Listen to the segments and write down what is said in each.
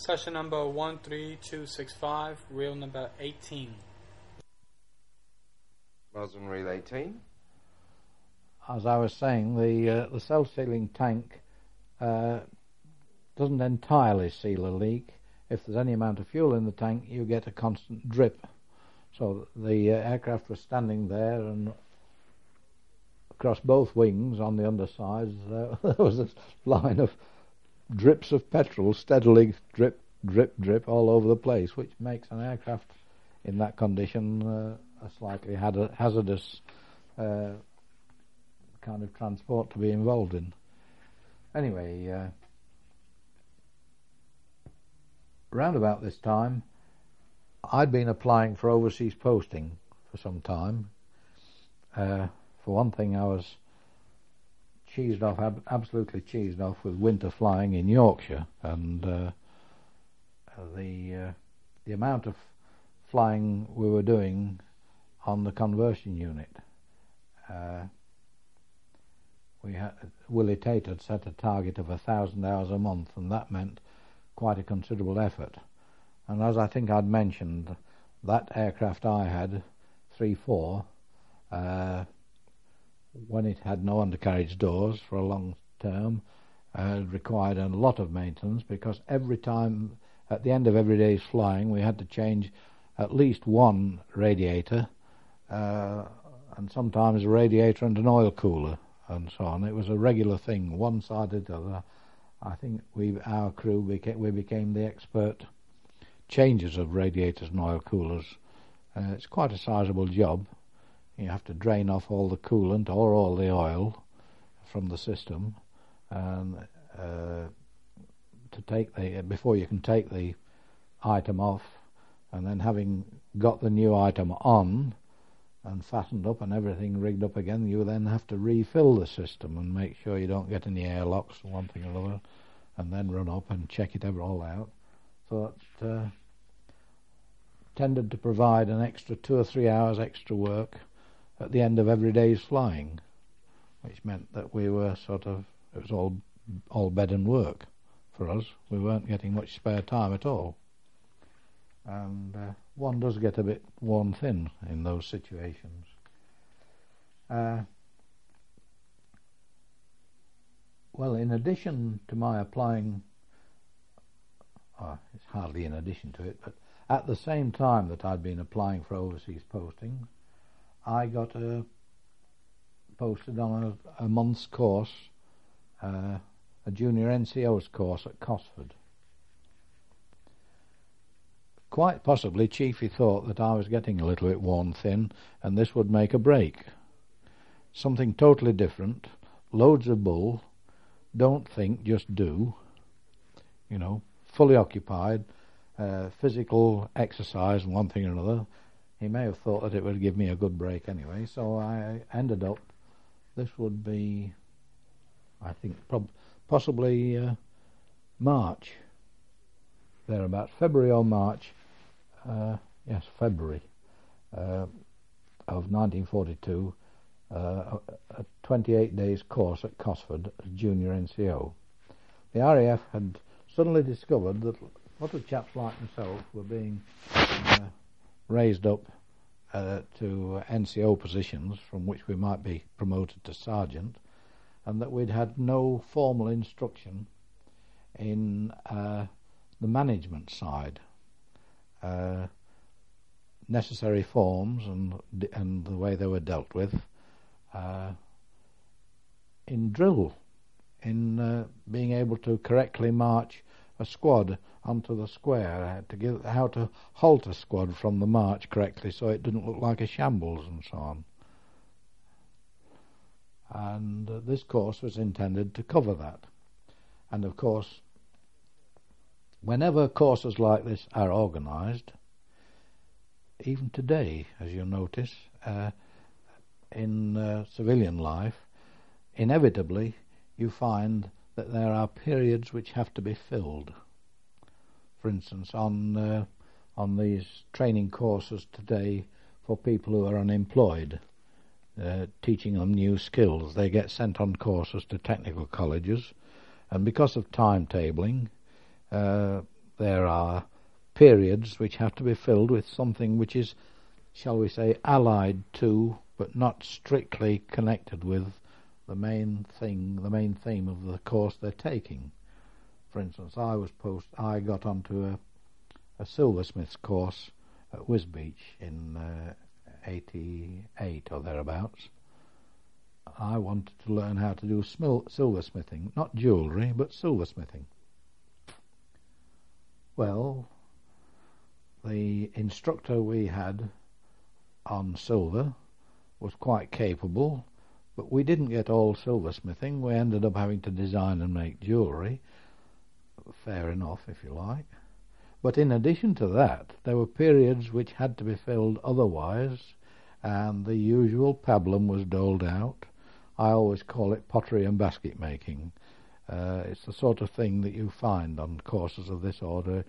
Session number 13265, reel number 18. Boston reel 18. As I was saying, the self-sealing tank doesn't entirely seal a leak. If there's any amount of fuel in the tank, you get a constant drip. So the aircraft was standing there, and across both wings on the undersides there was a line of drips of petrol, steadily drip, drip, drip all over the place, which makes an aircraft in that condition a slightly hazardous kind of transport to be involved in. Anyway, round about this time, I'd been applying for overseas posting for some time. For one thing, I was cheesed off, absolutely cheesed off with winter flying in Yorkshire, and the amount of flying we were doing on the conversion unit. Willie Tate had set a target of 1,000 hours a month, and that meant quite a considerable effort. And as I think I'd mentioned, that aircraft I had, 3-4, when it had no undercarriage doors for a long term, required a lot of maintenance, because every time, at the end of every day's flying, we had to change at least one radiator, and sometimes a radiator and an oil cooler, and so on. It was a regular thing, one side or the other. I think our crew became the expert changers of radiators and oil coolers. It's quite a sizable job. You have to drain off all the coolant or all the oil from the system, and before you can take the item off, and then having got the new item on and fastened up and everything rigged up again, you then have to refill the system and make sure you don't get any airlocks or one thing or another, and then run up and check it all out. So it tended to provide an extra 2 or 3 hours extra work at the end of every day's flying, which meant that we were it was all bed and work for us. We weren't getting much spare time at all. And one does get a bit worn thin in those situations. Well, in addition to my applying, it's hardly in addition to it, but at the same time that I'd been applying for overseas postings, I got posted on a month's course, a junior NCO's course at Cosford. Quite possibly Chiefy thought that I was getting a little bit worn thin and this would make a break. Something totally different, loads of bull, don't think, just do, fully occupied, physical exercise and one thing or another. He may have thought that it would give me a good break anyway, so I ended up, this would be, I think, possibly March, thereabouts, February or March, February of 1942, a 28 days course at Cosford as junior NCO. The RAF had suddenly discovered that a lot of chaps like myself were being raised up to NCO positions from which we might be promoted to sergeant, and that we'd had no formal instruction in the management side, necessary forms and the way they were dealt with, in drill, in being able to correctly march a squad onto the square, how to halt a squad from the march correctly so it didn't look like a shambles and so on. And this course was intended to cover that. And of course, whenever courses like this are organised, even today, as you'll notice, in civilian life, inevitably you find that there are periods which have to be filled. For instance, on these training courses today for people who are unemployed, teaching them new skills, they get sent on courses to technical colleges, and because of timetabling, there are periods which have to be filled with something which is, shall we say, allied to, but not strictly connected with the main theme of the course they're taking. For instance, I got onto a silversmith's course at Wisbech in 88 or thereabouts. I wanted to learn how to do silversmithing, not jewellery, but silversmithing. Well, the instructor we had on silver was quite capable, but we didn't get all silversmithing. We ended up having to design and make jewellery. Fair enough, if you like. But in addition to that, there were periods which had to be filled otherwise, and the usual pablum was doled out. I always call it pottery and basket making. It's the sort of thing that you find on courses of this order.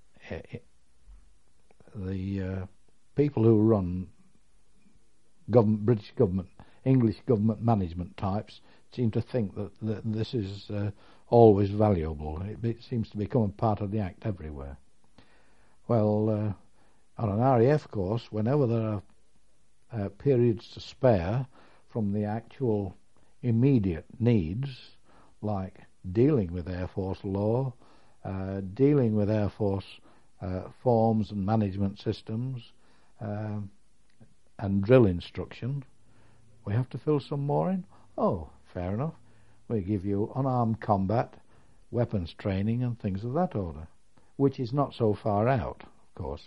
The people who run British government, English government management types seem to think that this is always valuable. It seems to become a part of the act everywhere. Well, on an RAF course, whenever there are periods to spare from the actual immediate needs, like dealing with Air Force law, dealing with Air Force forms and management systems, and drill instruction, we have to fill some more in. Oh, fair enough. We give you unarmed combat, weapons training and things of that order, which is not so far out, of course.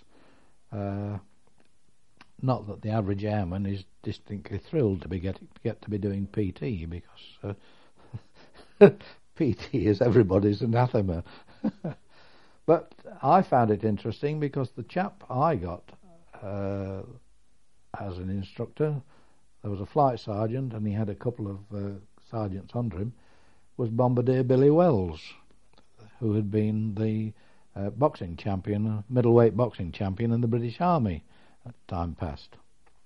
Not that the average airman is distinctly thrilled to get to be doing PT, because PT is everybody's anathema. But I found it interesting because the chap I got as an instructor, there was a flight sergeant and he had a couple of sergeants under him, was Bombardier Billy Wells, who had been the boxing champion, middleweight boxing champion in the British Army at time past.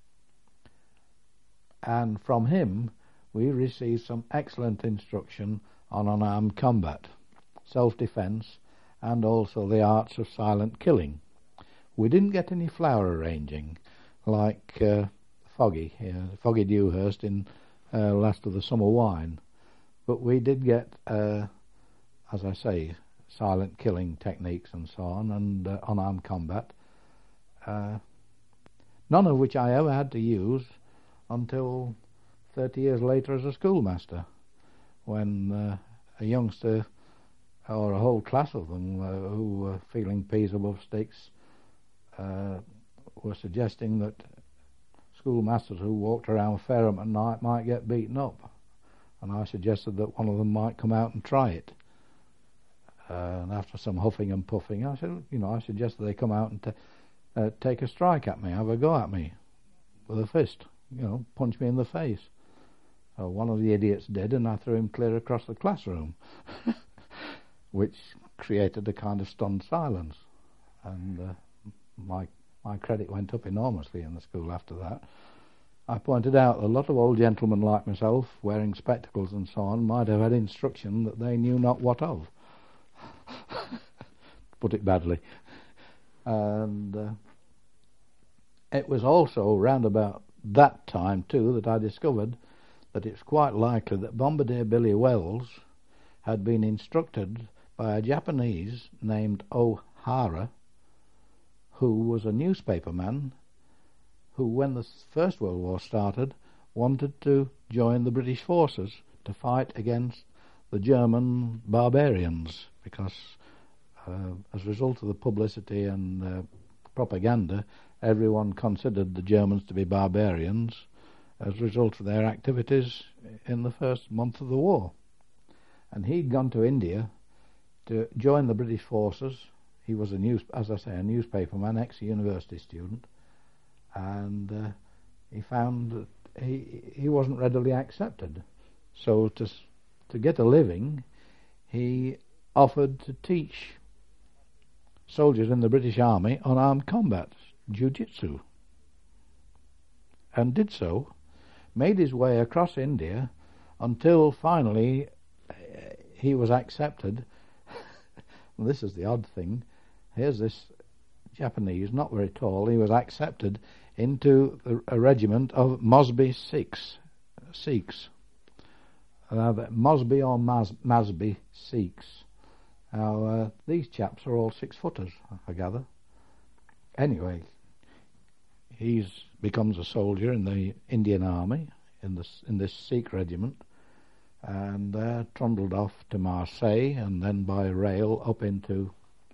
And from him we received some excellent instruction on unarmed combat, self-defence, and also the arts of silent killing. We didn't get any flower arranging like Foggy Dewhurst in Last of the Summer Wine, but we did get, as I say, silent killing techniques and so on, and unarmed combat, none of which I ever had to use until 30 years later as a schoolmaster, when a youngster, or a whole class of them who were feeling peas above sticks, were suggesting that schoolmasters who walked around Fareham at night might get beaten up, and I suggested that one of them might come out and try it. And after some huffing and puffing, I said, I suggested they come out and take a strike at me, have a go at me with a fist, punch me in the face. So one of the idiots did, and I threw him clear across the classroom, which created a kind of stunned silence. And my credit went up enormously in the school after that. I pointed out that a lot of old gentlemen like myself, wearing spectacles and so on, might have had instruction that they knew not what of. Put it badly. And it was also round about that time too that I discovered that it's quite likely that Bombardier Billy Wells had been instructed by a Japanese named O'Hara, who was a newspaperman who, when the First World War started, wanted to join the British forces to fight against the German barbarians, because as a result of the publicity and propaganda, everyone considered the Germans to be barbarians as a result of their activities in the first month of the war. And he'd gone to India to join the British forces. He was a newspaperman, ex-university student, and he found that he wasn't readily accepted. So to get a living, he offered to teach soldiers in the British Army unarmed combat, jiu-jitsu, and did so, made his way across India until finally he was accepted. This is the odd thing. here's this Japanese, not very tall. He was accepted into a regiment of Mosby Sikhs. Mosby or Masby Sikhs. Now, these chaps are all 6-footers, I gather. Anyway, he becomes a soldier in the Indian Army, in this Sikh regiment, and trundled off to Marseille, and then by rail up into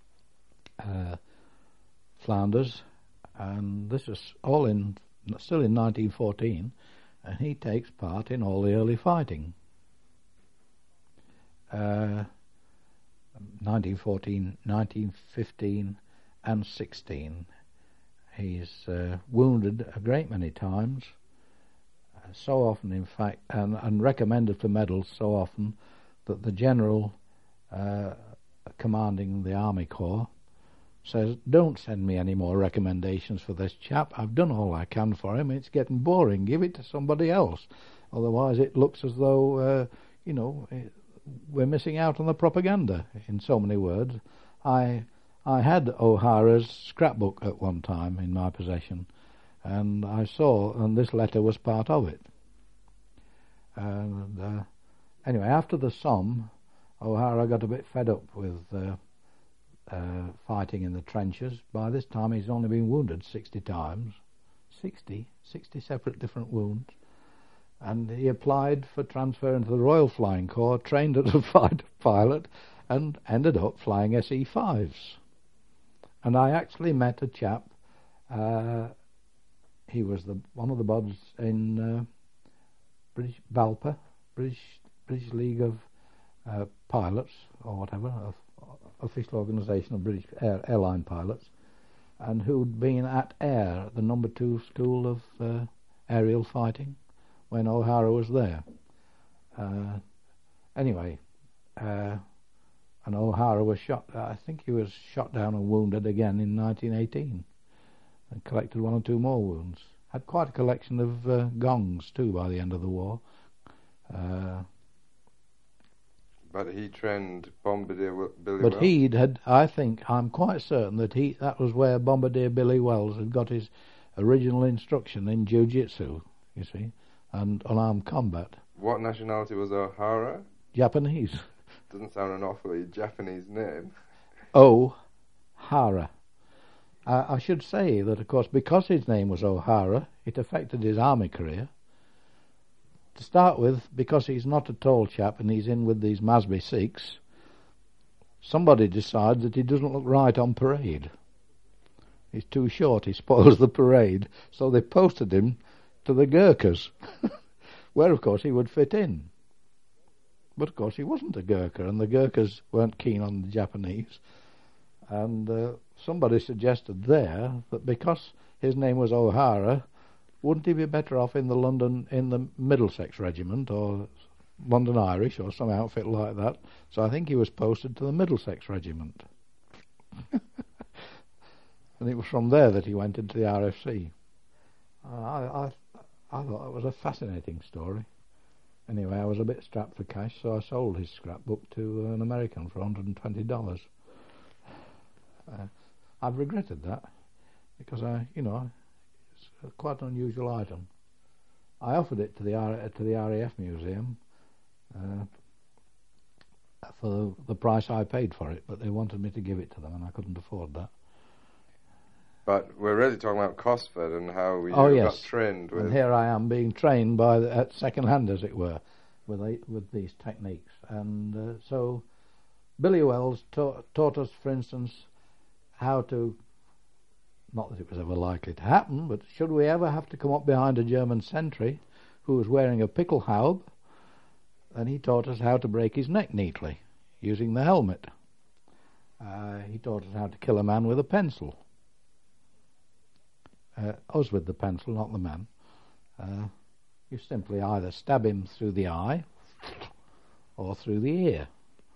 Flanders, and this is all still in 1914, and he takes part in all the early fighting. 1914, 1915 and 16. He's wounded a great many times, so often in fact, and recommended for medals so often that the general commanding the Army Corps says, don't send me any more recommendations for this chap. I've done all I can for him. It's getting boring. Give it to somebody else. Otherwise it looks as though, we're missing out on the propaganda, in so many words. I had O'Hara's scrapbook at one time in my possession, and I saw, and this letter was part of it. And anyway, after the Somme, O'Hara got a bit fed up with fighting in the trenches. By this time he's only been wounded 60 times. 60 separate different wounds. And he applied for transfer into the Royal Flying Corps, trained as a fighter pilot, and ended up flying SE-5s. And I actually met a chap, he was one of the buds in British BALPA, British League of Pilots, or whatever, official organisation of British airline pilots, and who'd been at AIR, the No. 2 School of Aerial Fighting, when O'Hara was there. Anyway, and O'Hara was shot, I think he was shot down and wounded again in 1918, and collected 1 or 2 more wounds. Had quite a collection of gongs too by the end of the war. But he trained Bombardier Billy But Wells? I'm quite certain that was where Bombardier Billy Wells had got his original instruction in jiu-jitsu, you see, and unarmed combat. What nationality was O'Hara? Japanese. Doesn't sound an awfully Japanese name. O'Hara. I should say that, of course, because his name was O'Hara, it affected his army career. To start with, because he's not a tall chap and he's in with these Masby Sikhs, somebody decides that he doesn't look right on parade. He's too short, he spoils the parade, so they posted him to the Gurkhas, where, of course, he would fit in. But, of course, he wasn't a Gurkha, and the Gurkhas weren't keen on the Japanese. And somebody suggested there that because his name was O'Hara, wouldn't he be better off in the Middlesex Regiment, or London Irish, or some outfit like that? So I think he was posted to the Middlesex Regiment. And it was from there that he went into the RFC. I thought it was a fascinating story. Anyway, I was a bit strapped for cash, so I sold his scrapbook to an American for $120. I've regretted that, because it's quite an unusual item. I offered it to the RAF Museum for the price I paid for it, but they wanted me to give it to them, and I couldn't afford that. But we're really talking about Cosford and how you got trained with. And here I am being trained at second hand, as it were, with these techniques. And so Billy Wells taught us, for instance, how to, not that it was ever likely to happen, but should we ever have to come up behind a German sentry who was wearing a pickelhaube, then he taught us how to break his neck neatly using the helmet. He taught us how to kill a man with a pencil. Us with the pencil, not the man. You simply either stab him through the eye or through the ear.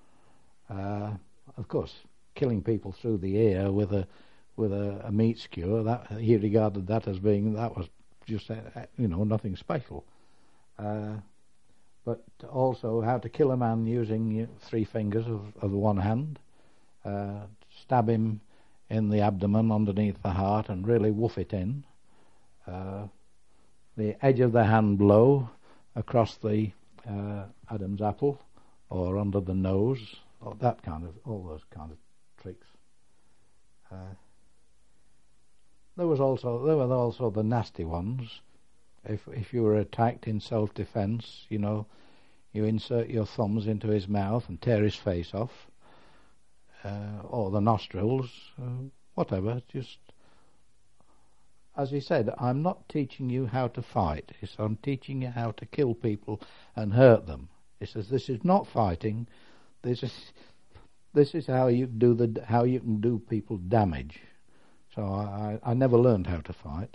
Of course, killing people through the ear with a meat skewer, that he regarded that as being, that was just nothing special. But also how to kill a man using 3 fingers of the one hand, stab him in the abdomen underneath the heart and really woof it in. The edge of the hand blow across the Adam's apple or under the nose, or all those kind of tricks. There were also the nasty ones. If you were attacked in self-defense, you insert your thumbs into his mouth and tear his face off, or the nostrils, whatever. Just as he said, I'm not teaching you how to fight. I'm teaching you how to kill people and hurt them. He says this is not fighting. This is how you can do people damage. So I never learned how to fight.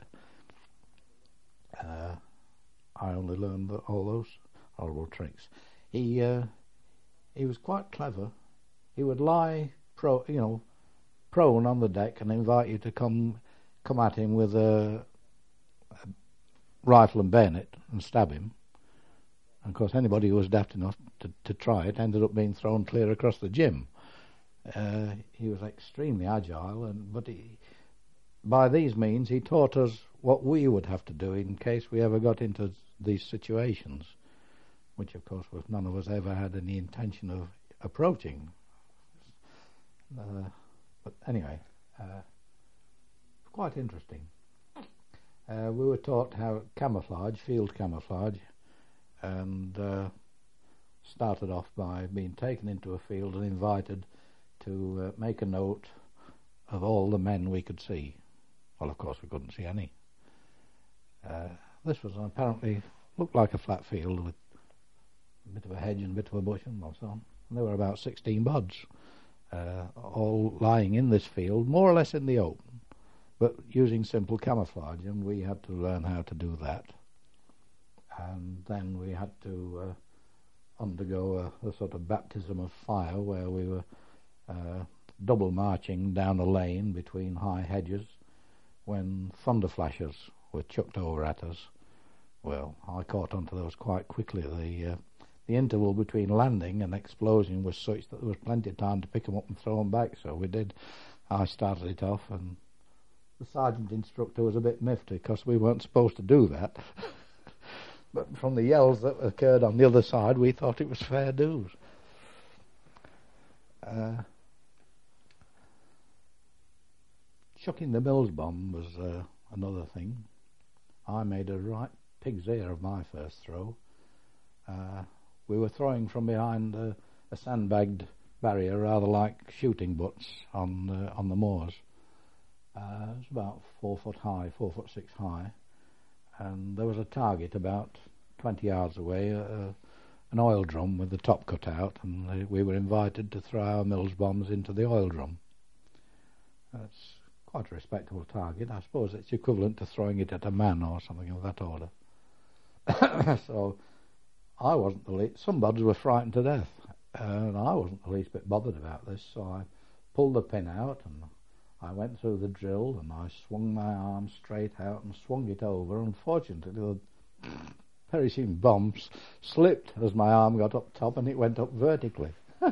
I only learned all those horrible tricks. He was quite clever. He would lie prone on the deck and invite you to come at him with a rifle and bayonet and stab him. And of course, anybody who was daft enough to try it ended up being thrown clear across the gym. He was extremely agile, but by these means he taught us what we would have to do in case we ever got into these situations, which of course none of us ever had any intention of approaching. But anyway, quite interesting. We were taught how field camouflage, and started off by being taken into a field and invited to make a note of all the men we could see. Well, of course we couldn't see any. This was apparently looked like a flat field with a bit of a hedge and a bit of a bush and so on. And there were about 16 buds, all lying in this field, more or less in the open, but using simple camouflage, and we had to learn how to do that. And then we had to undergo a sort of baptism of fire, where we were double marching down a lane between high hedges when thunder flashes were chucked over at us. Well, I caught onto those quite quickly. The interval between landing and explosion was such that there was plenty of time to pick them up and throw them back, so we did. I started it off, and the sergeant instructor was a bit miffed because we weren't supposed to do that. But from the yells that occurred on the other side, we thought it was fair dues. Chucking the Mills bomb was another thing. I made a right pig's ear of my first throw. We were throwing from behind a sandbagged barrier, rather like shooting butts on the moors. It was about 4 foot high, 4'6" high, and there was a target about 20 yards away, an oil drum with the top cut out, and we were invited to throw our Mills bombs into the oil drum. That's quite a respectable target. I suppose it's equivalent to throwing it at a man or something of that order. So I wasn't the least. Some buds were frightened to death, and I wasn't the least bit bothered about this, so I pulled the pin out and I went through the drill and I swung my arm straight out and swung it over. Unfortunately, the perishing bomb slipped as my arm got up top and it went up vertically.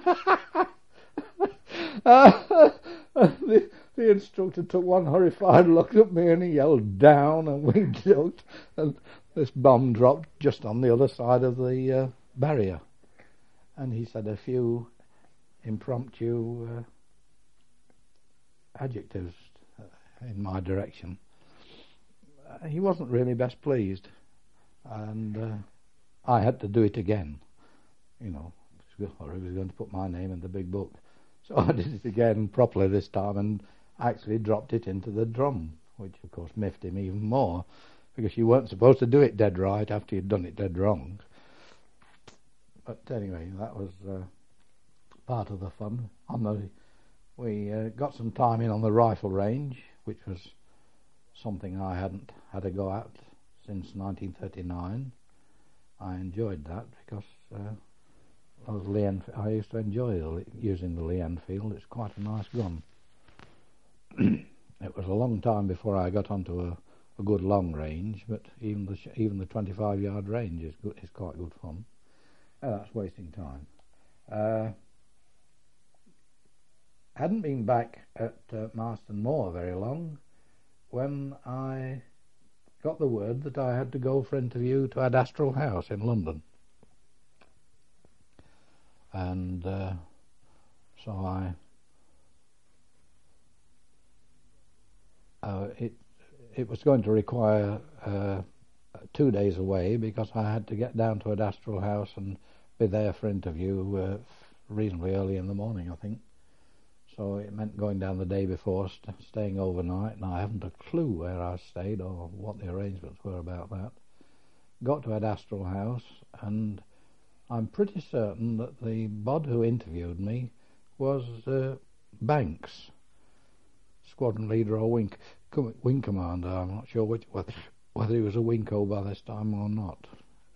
The instructor took one horrified look at me and he yelled down, and we ducked, and this bomb dropped just on the other side of the barrier. And he said a few impromptu adjectives in my direction. He wasn't really best pleased, and I had to do it again, or he was going to put my name in the big book. So I did it again properly this time and actually dropped it into the drum, which of course miffed him even more, because you weren't supposed to do it dead right after you'd done it dead wrong. But anyway, that was part of the fun. We got some time in on the rifle range, which was something I hadn't had a go at since 1939. I enjoyed that because I used to enjoy using the Lee Enfield. It's quite a nice gun. It was a long time before I got onto a good long range, but even the 25-yard range is quite good fun. That's wasting time. hadn't been back at Marston Moor very long when I got the word that I had to go for interview to Adastral House in London. And so it was going to require 2 days away, because I had to get down to Adastral House and be there for interview reasonably early in the morning, I think. So it meant going down the day before, staying overnight, and I haven't a clue where I stayed or what the arrangements were about that. Got to Adastral House, and I'm pretty certain that the bod who interviewed me was Banks, squadron leader or wing commander. I'm not sure whether he was a Winco by this time or not.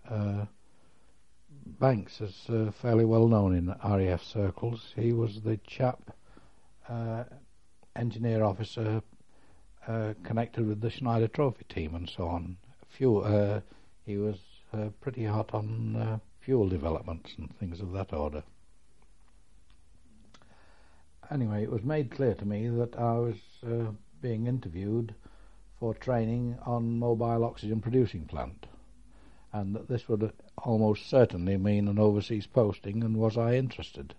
Banks is fairly well known in RAF circles. He was the chap, engineer officer, connected with the Schneider Trophy team and so on. He was pretty hot on fuel developments and things of that order. Anyway, it was made clear to me that I was being interviewed for training on mobile oxygen producing plant, and that this would almost certainly mean an overseas posting, and was I interested?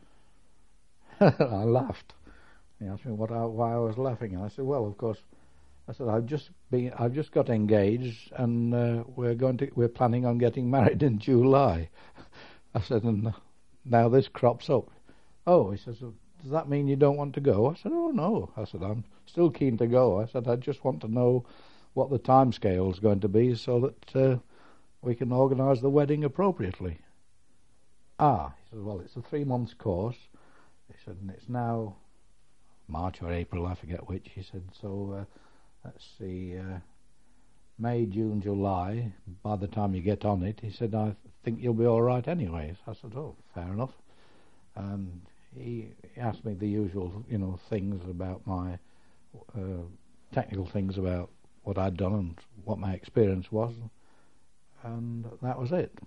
I laughed. He asked me why I was laughing, and I said, well, of course, I said, I've just got engaged, and we're planning on getting married in July. I said, and now this crops up. Oh, he says, does that mean you don't want to go? I said, oh no. I said, I'm still keen to go. I said, I just want to know what the time scale is going to be, so that we can organise the wedding appropriately. He said, well, it's a 3 months course. He said, and it's now March or April, I forget which. He said, so let's see, May, June, July, by the time you get on it, he said, I think you'll be all right anyway. So I said, oh, fair enough. And he asked me the usual, things about my technical things about what I'd done and what my experience was, and that was it.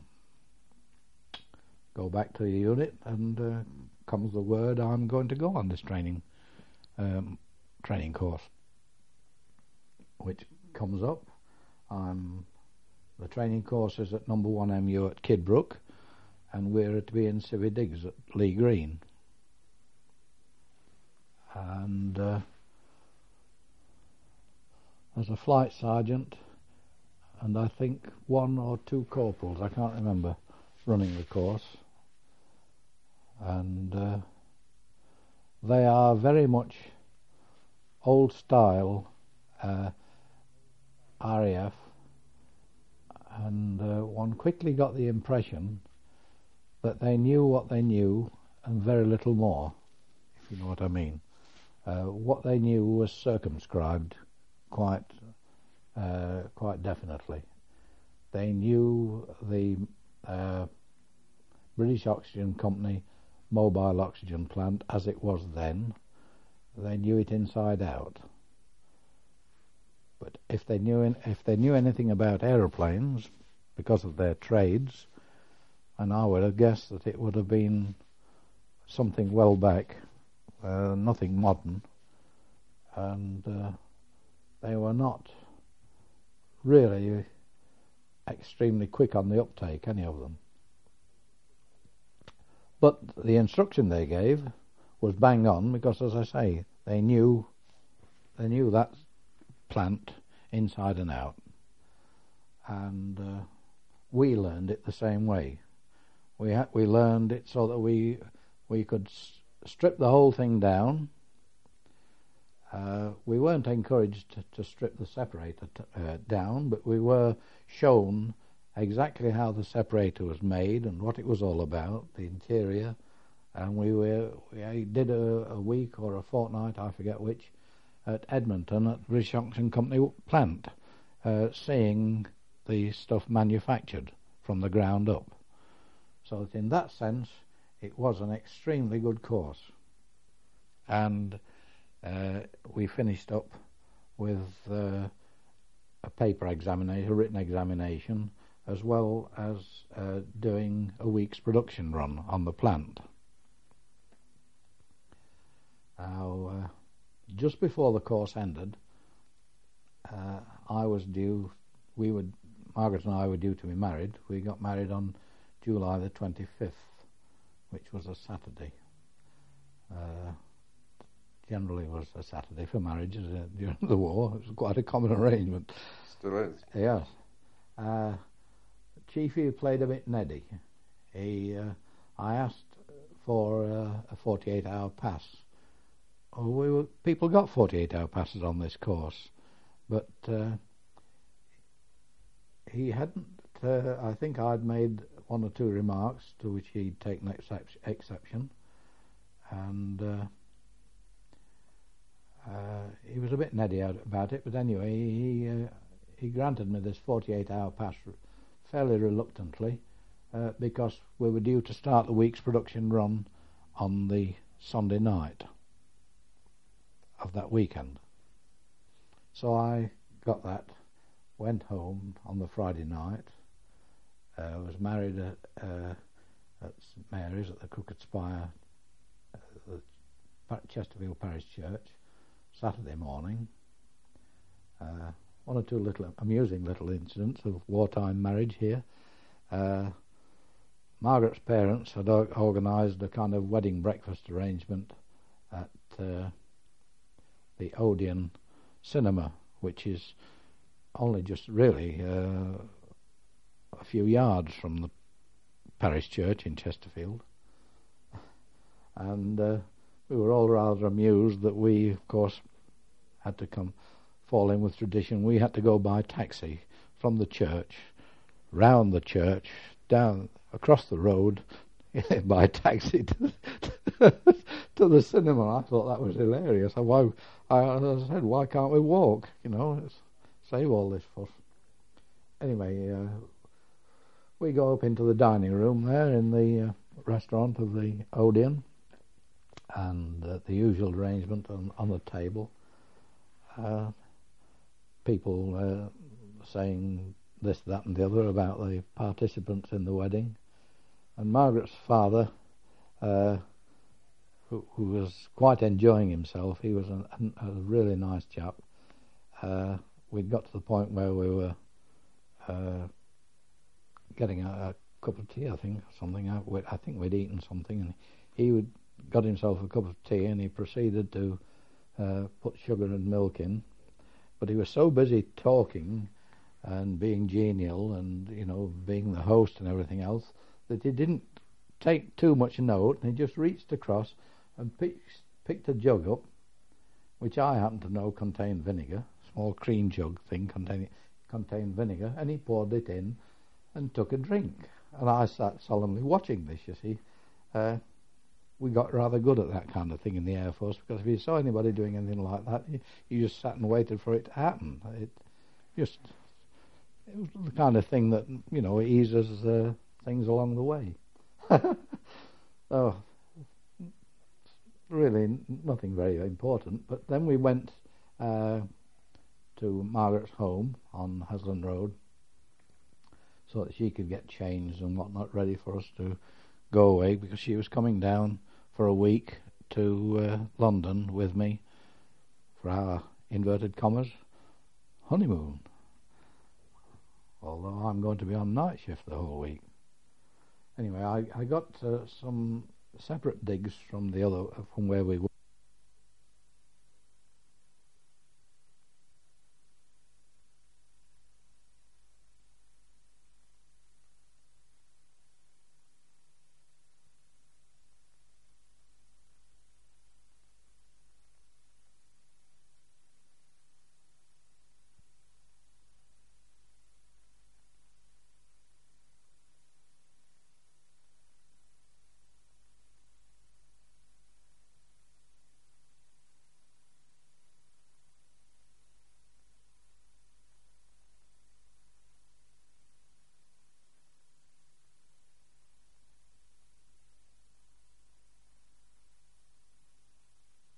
Go back to the unit, and comes the word I'm going to go on this training course, which comes up. The training course is at number 1 MU at Kidbrooke, and we're to be in Civvy Digs at Lee Green. And there's a flight sergeant and I think 1 or 2 corporals, I can't remember, running the course. And they are very much old style RAF, and one quickly got the impression that they knew what they knew and very little more, if you know what I mean. What they knew was circumscribed quite definitely. They knew the British Oxygen Company mobile oxygen plant as it was then. They knew it inside out. But if they knew anything about aeroplanes, because of their trades, and I would have guessed that it would have been something well back, nothing modern, and they were not really extremely quick on the uptake, any of them. But the instruction they gave was bang on, because, as I say, they knew that plant inside and out, and we learned it the same way. We learned it so that we could strip the whole thing down. We weren't encouraged to strip the separator down, but we were shown exactly how the separator was made and what it was all about, the interior, and we did a week or a fortnight, I forget which, at Edmonton at British Oxygen Company plant, seeing the stuff manufactured from the ground up. So that in that sense it was an extremely good course, and we finished up with a paper examination, a written examination, as well as doing a week's production run on the plant. Now, just before the course ended, Margaret and I were due to be married. We got married on July the 25th, which was a Saturday. Generally was a Saturday for marriages during the war. It was quite a common arrangement. Still is. Yes. Chiefy played a bit neddy. I asked for a 48-hour pass. People got 48-hour passes on this course, but he hadn't. I think I'd made one or two remarks to which he'd taken exception, and he was a bit neddy about it. But anyway, he granted me this 48-hour pass fairly reluctantly, because we were due to start the week's production run on the Sunday night of that weekend. So I got that, went home on the Friday night, was married at St Mary's at the Crooked Spire, the Chesterfield Parish Church, Saturday morning. One or two amusing little incidents of wartime marriage here. Margaret's parents had organised a kind of wedding breakfast arrangement at the Odeon Cinema, which is only just really a few yards from the parish church in Chesterfield. And we were all rather amused that we, of course, had to fall in with tradition. We had to go by taxi from the church, round the church, down across the road, by taxi to the cinema. I thought that was hilarious. I said, why can't we walk? Save all this fuss. Anyway, we go up into the dining room there in the restaurant of the Odeon, and the usual arrangement on the table. People saying this, that and the other about the participants in the wedding. And Margaret's father, who was quite enjoying himself, he was a really nice chap. We'd got to the point where we were getting a cup of tea, I think, or something. I think we'd eaten something, and he got himself a cup of tea, and he proceeded to put sugar and milk in. But he was so busy talking and being genial and, being the host and everything else, that he didn't take too much note, and he just reached across and picked a jug up, which I happen to know contained vinegar, small cream jug thing contained vinegar, and he poured it in and took a drink. And I sat solemnly watching this, you see. We got rather good at that kind of thing in the Air Force, because if you saw anybody doing anything like that, you just sat and waited for it to happen. It was the kind of thing that, eases things along the way. So, really nothing very important. But then we went to Margaret's home on Hasland Road, so that she could get changed and whatnot ready for us to go away, because she was coming down for a week to London with me for our, inverted commas, honeymoon. Although I'm going to be on night shift the whole week. Anyway, I got some separate digs from where we were.